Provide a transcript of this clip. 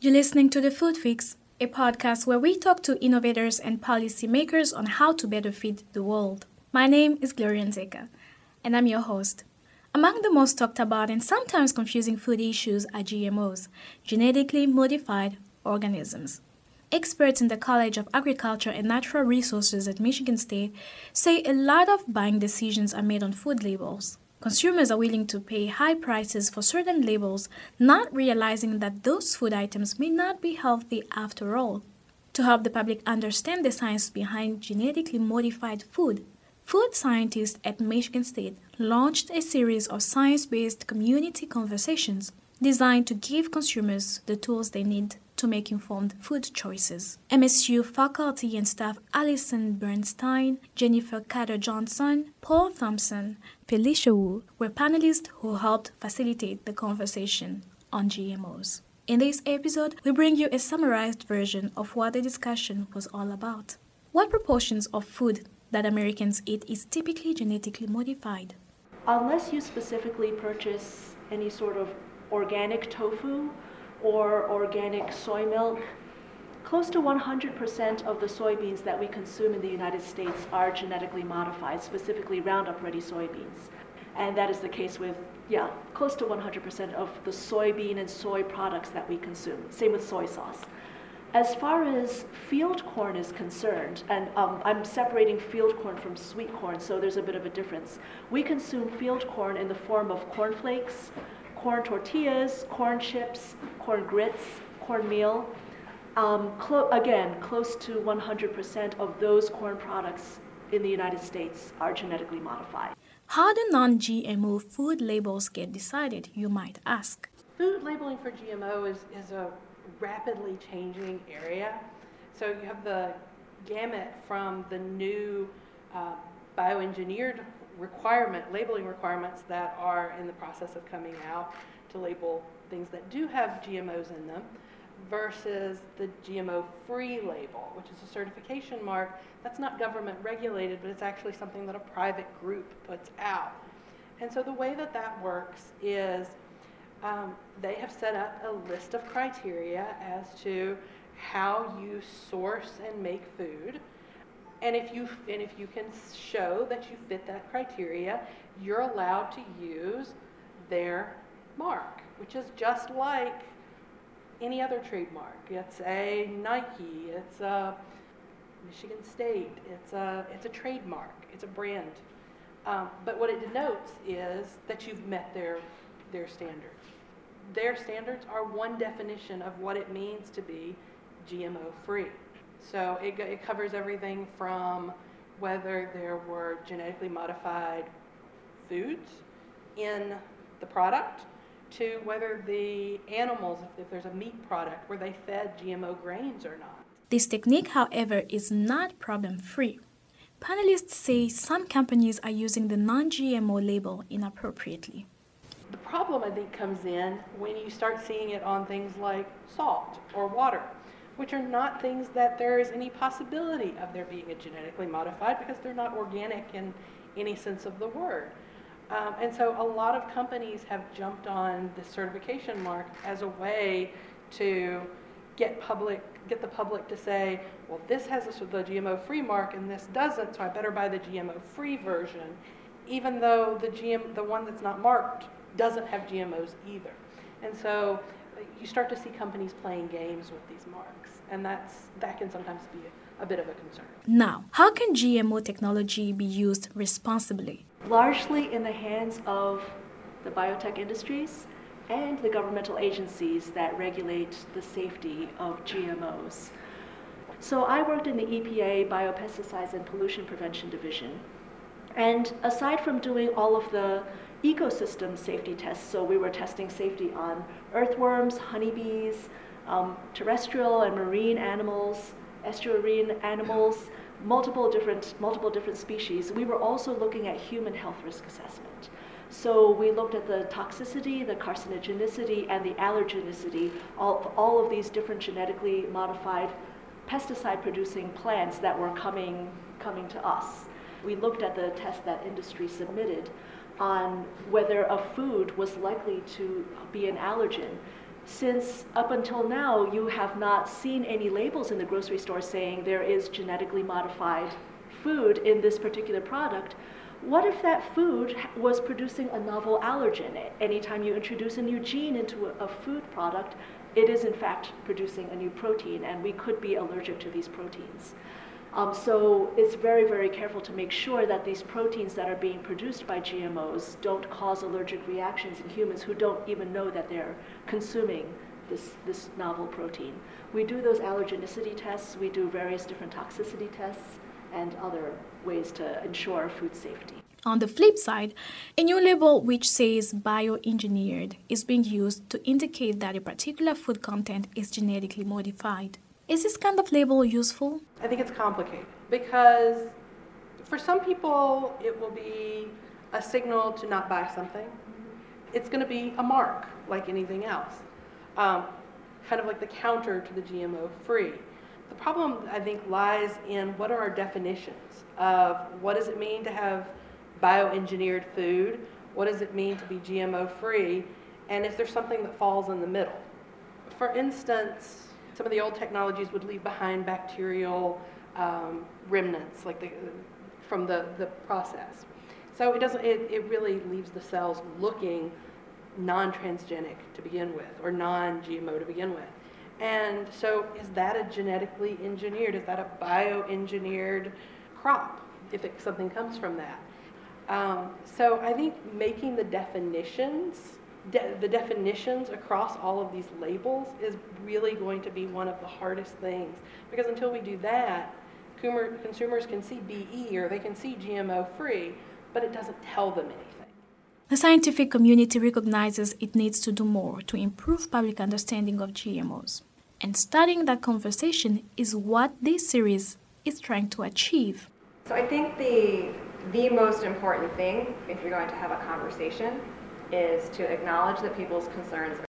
You're listening to The Food Fix, a podcast where we talk to innovators and policymakers on how to better feed the world. My name is Gloria Nzeka, and I'm your host. Among the most talked about and sometimes confusing food issues are GMOs, genetically modified organisms. Experts in the College of Agriculture and Natural Resources at Michigan State say a lot of buying decisions are made on food labels. Consumers are willing to pay high prices for certain labels, not realizing that those food items may not be healthy after all. To help the public understand the science behind genetically modified food, food scientists at Michigan State launched a series of science-based community conversations designed to give consumers the tools they need to make informed food choices. MSU faculty and staff Alison Bernstein, Jennifer Carter-Johnson, Paul Thompson, Felicia Wu were panelists who helped facilitate the conversation on GMOs. In this episode, we bring you a summarized version of what the discussion was all about. What proportions of food that Americans eat is typically genetically modified? Unless you specifically purchase any sort of organic tofu or organic soy milk, close to 100% of the soybeans that we consume in the United States are genetically modified, specifically Roundup Ready soybeans. And that is the case with, close to 100% of the soybean and soy products that we consume. Same with soy sauce. As far as field corn is concerned, and I'm separating field corn from sweet corn, so there's a bit of a difference. We consume field corn in the form of cornflakes, corn tortillas, corn chips, corn grits, cornmeal. Close to 100% of those corn products in the United States are genetically modified. How do non-GMO food labels get decided, you might ask? Food labeling for GMO is a rapidly changing area. So you have the gamut from the new bioengineered labeling requirements that are in the process of coming out to label things that do have GMOs in them, versus the GMO-free label, which is a certification mark that's not government regulated, but it's actually something that a private group puts out. And so the way that works is they have set up a list of criteria as to how you source and make food. And if you can show that you fit that criteria, you're allowed to use their mark, which is just like any other trademark. It's a Nike, it's a Michigan State, it's a trademark, it's a brand. But what it denotes is that you've met their standards. Their standards are one definition of what it means to be GMO-free. So it covers everything from whether there were genetically modified foods in the product to whether the animals, if there's a meat product, were they fed GMO grains or not. This technique, however, is not problem-free. Panelists say some companies are using the non-GMO label inappropriately. The problem, I think, comes in when you start seeing it on things like salt or water, which are not things that there is any possibility of there being a genetically modified because they're not organic in any sense of the word. And so a lot of companies have jumped on this certification mark as a way to get the public to say, well, this has the GMO-free mark and this doesn't, so I better buy the GMO-free version, even though the one that's not marked doesn't have GMOs either. And so you start to see companies playing games with these marks, and that can sometimes be a bit of a concern. Now, how can GMO technology be used responsibly? Largely in the hands of the biotech industries and the governmental agencies that regulate the safety of GMOs. So I worked in the EPA Biopesticides and Pollution Prevention Division. And aside from doing all of the ecosystem safety tests, so we were testing safety on earthworms, honeybees, terrestrial and marine animals, estuarine animals, multiple different species. We were also looking at human health risk assessment. So we looked at the toxicity, the carcinogenicity, and the allergenicity, all of these different genetically modified pesticide-producing plants that were coming to us. We looked at the test that industry submitted on whether a food was likely to be an allergen. since up until now you have not seen any labels in the grocery store saying there is genetically modified food in this particular product, what if that food was producing a novel allergen? Anytime you introduce a new gene into a food product, it is in fact producing a new protein, and we could be allergic to these proteins. So it's very, very careful to make sure that these proteins that are being produced by GMOs don't cause allergic reactions in humans who don't even know that they're consuming this novel protein. We do those allergenicity tests, we do various different toxicity tests, and other ways to ensure food safety. On the flip side, a new label which says bioengineered is being used to indicate that a particular food content is genetically modified. Is this kind of label useful? I think it's complicated because for some people it will be a signal to not buy something. It's going to be a mark like anything else, kind of like the counter to the GMO free. The problem, I think, lies in what are our definitions of what does it mean to have bioengineered food, what does it mean to be GMO free, and is there something that falls in the middle? For instance, some of the old technologies would leave behind bacterial remnants, like from the process. So it really leaves the cells looking non-transgenic to begin with, or non-GMO to begin with. And so is that a genetically engineered, is that a bioengineered crop, if something comes from that? So I think making the definitions across all of these labels is really going to be one of the hardest things, because until we do that, consumers can see BE or they can see GMO free, but it doesn't tell them anything. The scientific community recognizes it needs to do more to improve public understanding of GMOs. And starting that conversation is what this series is trying to achieve. So I think the most important thing, if you're going to have a conversation, is to acknowledge that people's concerns